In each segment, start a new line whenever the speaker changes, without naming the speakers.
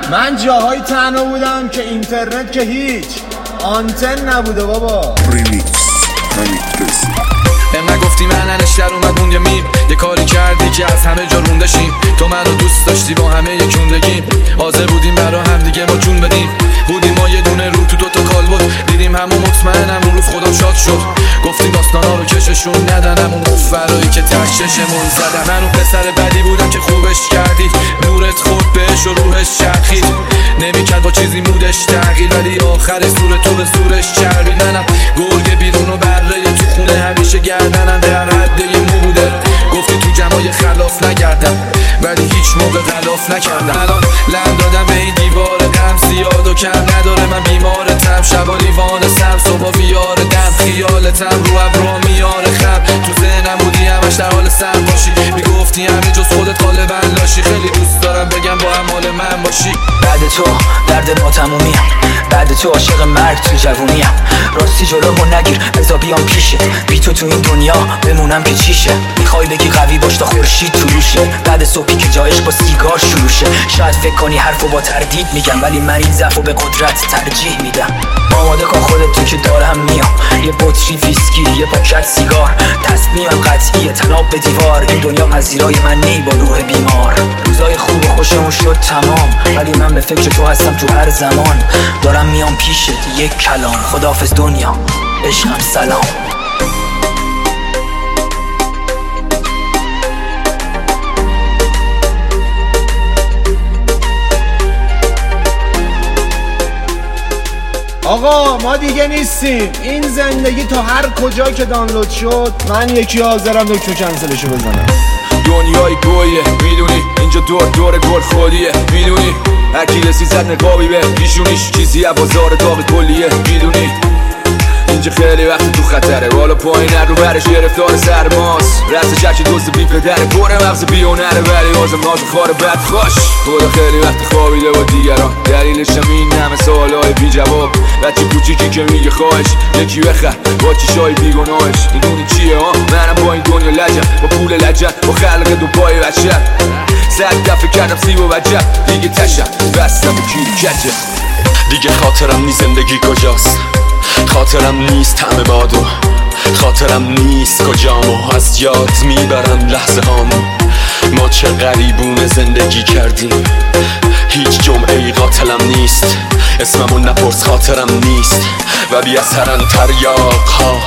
من جاهای تنها بودم که اینترنت که هیچ آنتن نبوده بابا.
ریمیکس حمید رضا.
به من گفتی من انشتر اومد موندیم یه کاری کردی که از همه جا روندشیم. تو منو دوست داشتی با همه یکوندگیم، حاضر بودیم برا هم دیگه ما جون بدیم. بودیم ما یه دونه رو تو دوتا کال بود، دیدیم همون مطمئنم اون روز خودم شاد شد. گفتیم داستانا رو کششون ندنم، اون فرایی که تششمون زدم. من اون پسر بدی بودم که خوبش کردید، نورت خود بهش و روحش چرخید. نمیکرد با چیزی مودش تغییر، ولی آخر صورت تو به زورش چربید. منم گرگ بیرون و بره تو خونه، همیشه گردنم در حد یه مو بوده. گفتی تو جمعای خلاف نگردم، ولی هیچ موقع غلاف نکردم. الان لم دادم به این دیوار غم، زیاد و کم نداره من بیمارتم. شبا لیوان سبز صبح ویار دم، خیالتم رو ابرا میاره خم. تو ذهنم بودی همش در حال سر باشی، میگفتی همه جز خودت غالبا لاشی. خیلی دوست دارم بگم با هم حال من باشی.
بعد تو درد ما تمومیم، بعد تو عاشق مرگ تو جوونیم. راستی جلومو نگیر بذار بیام پیشه، بی تو این دنیا بمونم که چیشه. میخوای بگی قوی باش تا خورشید طلوشه، بعد صبحی که جایش با سیگار شروع شه. شاید فکر کنی حرفو با تردید میگم، ولی من این ضعفو به قدرت ترجیح میدم. آماده کن خودت تو که دارم میام، یه بطری ویسکی یه پاکت سیگار. تصمیمم قطعیه تناب به دیوار، این دنیا پذیرای من نی با روح بیمار. روزای خوب و خوشمون شد تمام، ولی من به فکر تو هستم تو هر زمان. دارم میام پیشت یک کلام، خداحافظ دنیا عشقم سلام.
آقا ما دیگه نیستیم، این زندگی تا هر کجا که دانلود شد من یکی حاضرم دکتر کنسلشو بزنم.
دنیای گویه میدونی، اینجا دور گل خودیه میدونی. هرکی رسی زد نقابی به پیشونیش، چیزی از بازار داغ کلیه میدونی. اینجا خیلی وقت تو خطره، بالا پایین رو برش گرفتار سرماست. رست چرک دوست بی پدره، پره مغز بیونره، ولی بازم ناز خاره بد خوش. خدا خیلی وقت خوابیده با دیگران، دلیلشم این همه سوالای بی جواب. بچه کوچیکی که میگه خواهش یکی بخر با چشای بیگناهش. میدونی چیه ها؟ منم با این دنیا لجم، با پول لجم، با خلق دو پای بچم. 100 دفعه کردم سیب و وجب، دیگه تشم بستم و کیری کچه. دیگه خاطرم نیست زندگی کجاست، خاطرم نیست همه بادو، خاطرم نیست کجامو از یاد میبرم لحظه هامو. ما چه غریبونه زندگی کردیم، هیچ جمعه‌ای قاتلم نیست. اسممو نپرس خاطرم نیست، و بی اثرن تریاق ها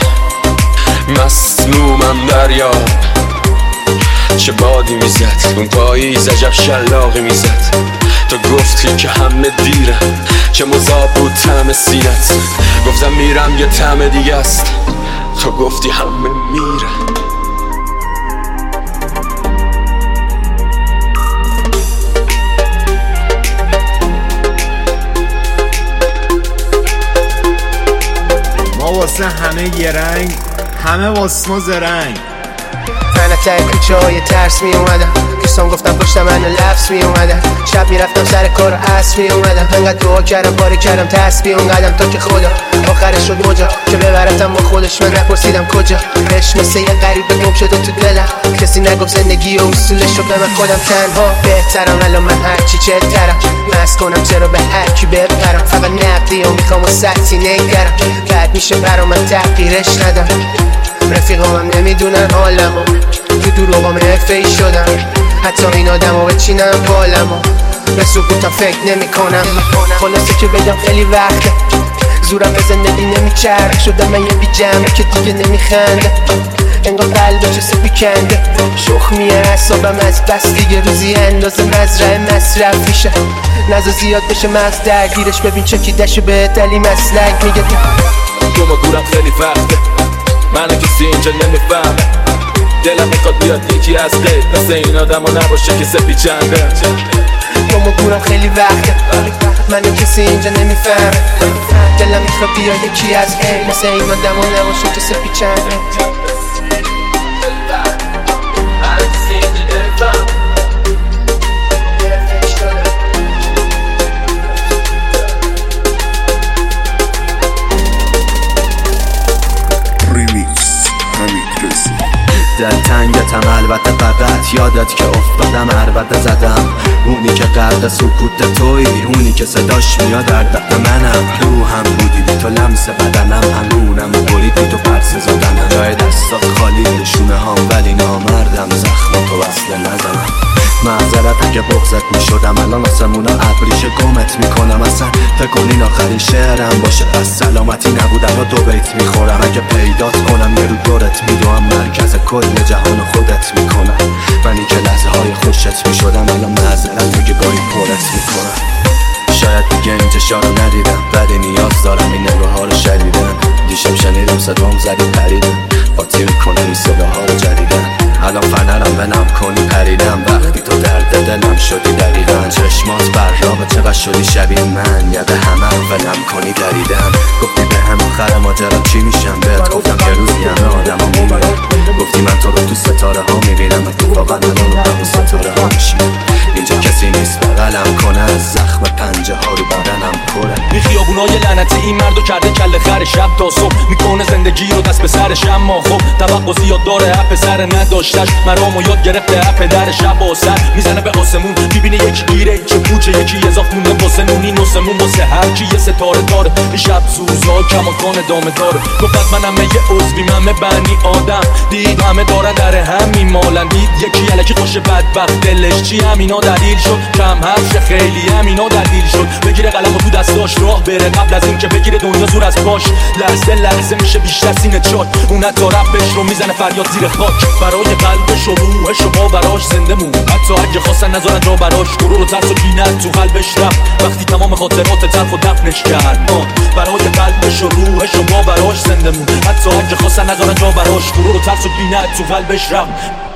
مسمومم دریاب. چه بادی میزد اون پاییز، عجب شلاقی میزد. تو گفتی که همه دیره، چه مذاب بود طعم سینت. گفتم میرم یه طعم دیگه است، تو گفتی همه میره.
ما واسه همه یه رنگ، همه واسه ما زرنگ.
من تای کوچه های ترس می اومدم، دوستان گفتم پشت من لفظ می اومدم. شب می رفتم سر کار عصر می اومدم، انقدر دعا کردم باری کردم تسبیح اونقدم تا که خدا آخرش شد مجا که ببرتم با خودش. من نپرسیدم کجا، عشق مثل یه غریبه گم شده تو دلم. کسی نگفت زندگی و اصولش رو به من خودم تنها بهترم. الان من هرچی چهترم، مست کنم چرا به هرکی بپرم. فقط نقدی و میخوام و سطحی نگرم، بعد میشه برا من تغییرش ندم. رفیقامم نمیدونن حالمو، تو دروغام افعی شدم. حتی این آدمو بچینم بالمو، به سکوتم فکر نمی کنم. خلاصه که بگم خیلی وقته زورم به زندگی نمیچرخ. شدم من یه بی جمعه که دیگه نمیخنده، انگار قلبه چه سپی کنده. شخمیه اعصابم از بس دیگه، روزی اندازه مزرعه مصرف میشه. نزا زیاد بشه مغز درگیرش، ببین چکیدشو به دلی مسلک میگه.
تو ما دورم خیلی وقته، منو کسی اینجا نمیفهمه. دلم میخواد بیاد یکی از غیر مثل این آدم ها نباشه که سپی چنده.
تو ما دورم خیلی وقته، منو کسی اینجا نمیفهمه. دلم میخواد بیاد یکی از غیر مثل این آدم ها نباشه که سپی چنده.
ریمیکس حمید رضا.
در تنگتم البته فقط یادت که افتادم هر عربده زدم. اونی که غرق سکوت تویی، اونی که صداش میاد در دق منم. روحم بودی بی تو لمس بدنم، همونم و بریدی تو پرس زدنم. جای دستات خالی شونه هم ولی نامردم، زخم تو وصله نزنم. معذرت اگه بغضت میشدم، الان آسمونا ابریشه گمت میکنم. اصلا فکر کنین آخرین شعرم باشه، پس سلامتی نبودم و دو بیت میخورم. اگه پیدات کنم یه رو دورت میدوم، مرکز کل جهان خودت میکنم. منی که لحظه های خوشت میشدم، الان معذرت میگه گاهی پرت میکنم. شاید دیگه این چشا رو ندیدم، ولی نیاز دارم این نگاه ها رو شدیدن. دیشب شنیدم صدام زدی پریدم، قاطی میکنم این صداها رو جدیدن. الان فنرم بنم کنی پریدم، وقتی تو درد دلم شدی دقیقا. چشمات براغه چقدر شدی شبیه من، یاد همه ولم کنی دریدم. گفتی به هم آخر ماجرا چی میشم، بهت گفتم که روزی همه آدم ها میمیرن. گفتی من تو رو تو ستاره ها میبینم، اتفاقا الان رو همون ستاره ها میشیم. اینجا کسی نیست بغلم کنه، از زخم پنجه ها رو بدنم پره.
این خیابونای لعنتی این مردو کرده کله خر، شب تا صبح میکنه زندگی رو دست به سرش. اما خب توقع زیاد داره، اپ سر نداشتش مرامو یاد گرفته. اپ در شب و سر میزنه به آسمون، میبینه یکی گیره چه پوچه، یکی اضاف مونده واسه نونی نوسمون. واسه هر کی یه ستاره داره، این شب سوزا کماکان دامه داره. گفت منم یه عضوی، من بنی آدم. دید همه دارن در هم میمالن، دید یکی الکی خوش بدبخت دلش چی، همینا دلیل شد کم حرف خیلی، همینا دلیل شد بگیره قلمو تو دستاش راه بره. قبل از این که بگیره دنیا زور از پاش، لحظه لحظه میشه بیشتر سینه چاک. اون تا رپش رو میزنه فریاد زیر خاک، برای قلبش و روحش و باوراش زنده مون. حتی اگه خواستن نذارن جا براش، غرور و ترس و کینت تو قلبش رفت وقتی تمام خاطرات تلخ و دفنش کرد. برای قلبش و روحش و باوراش زنده مون. حتی اگه خواستن نذارن جا براش، غرور و ترس و کینت تو قلبش رفت